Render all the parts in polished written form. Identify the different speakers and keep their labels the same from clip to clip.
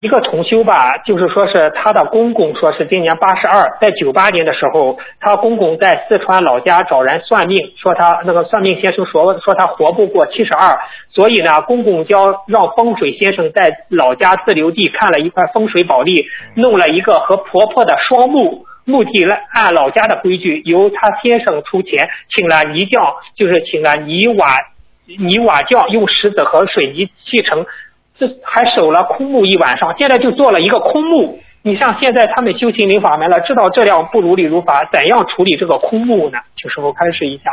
Speaker 1: 一个同修吧，就是说是他的公公，说是今年82，在98年的时候，他公公在四川老家找人算命，说他那个算命先生说他活不过72，所以呢，公公叫让风水先生在老家自留地看了一块风水宝地，弄了一个和婆婆的双墓。目的按老家的规矩，由他先生出钱，请了泥匠，就是请了泥瓦匠，用石子和水泥砌成，这还守了空墓一晚上。现在就做了一个空墓。你像现在他们修心灵法门了，知道这样不如理如法，怎样处理这个空墓呢？请师傅开示一下。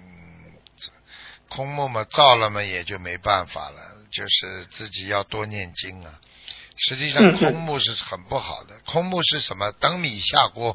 Speaker 2: 空墓嘛，造了嘛，也就没办法了，就是自己要多念经啊。实际上空墓是很不好的，空墓是什么？等米下锅。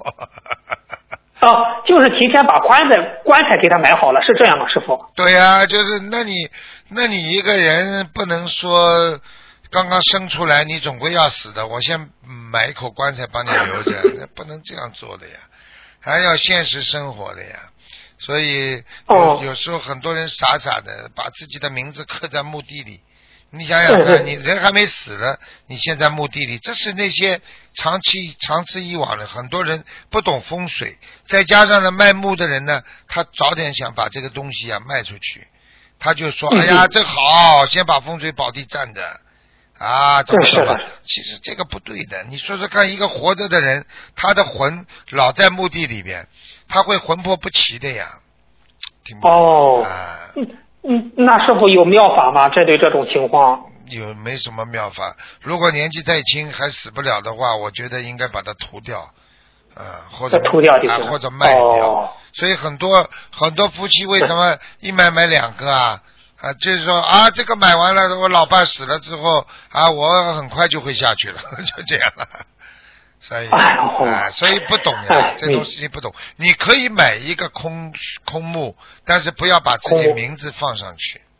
Speaker 1: 就是提前把棺材给他买好了，是这样吗，师傅？
Speaker 2: 对呀，就是那你一个人不能说刚刚生出来你总归要死的，我先买一口棺材帮你留着，那不能这样做的呀，还要现实生活的呀。所以有时候很多人傻傻的把自己的名字刻在墓地里。你想想看，你人还没死呢，你现在墓地里，这是那些长此以往的很多人不懂风水，再加上呢卖墓的人呢，他早点想把这个东西啊卖出去，他就说哎呀这好，先把风水宝地占着啊，怎么怎么，其实这个不对的。你说说看，一个活着的人，他的魂老在墓地里边，他会魂魄不齐的呀，听不懂啊。
Speaker 1: 那师傅有妙法吗？针对这种情况，
Speaker 2: 没什么妙法。如果年纪太轻还死不了的话，我觉得应该把它涂掉，或者
Speaker 1: 涂掉
Speaker 2: 或者卖掉。所以很多夫妻为什么一买2个啊？就是说这个买完了，我老伴死了之后我很快就会下去了，就这样了。所以不懂呀，这种事情不懂。你可以买一个空墓，但是不要把自己名字放上去。